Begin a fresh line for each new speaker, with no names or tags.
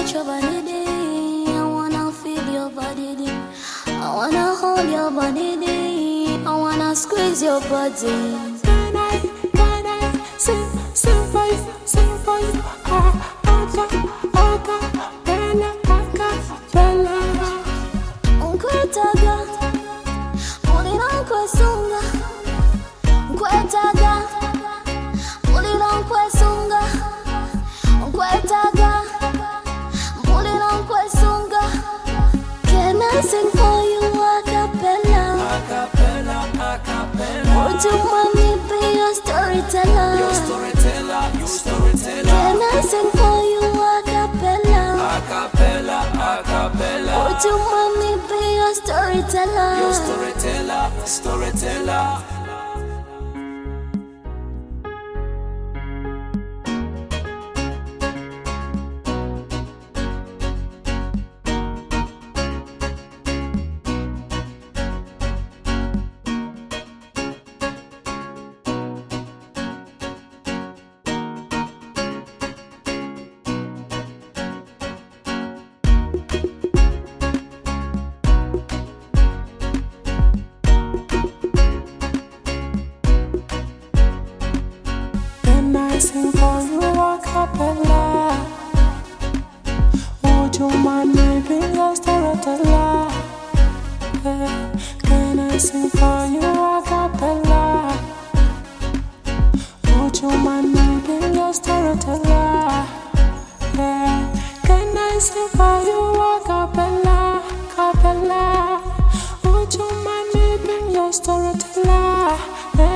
touch your body, I wanna feel your body, I wanna hold your body, I wanna squeeze your body.
Can I sing for you, sing for you? Bella.
Nkwetaga, mulira nkwesunga. Nkwetaga, mulira nkwesunga. Nkwetaga, mulira nkwesunga. Can I sing for you a cappella? Would you want me be your storyteller? Can I sing for you a cappella? Would you want me be your storyteller?
Storyteller. I sing for you a cappella. Would you mind me being your storyteller? Can I sing for you a cappella? Would you mind me being your storyteller? Can I sing for you a cappella? Would you mind me being your storyteller?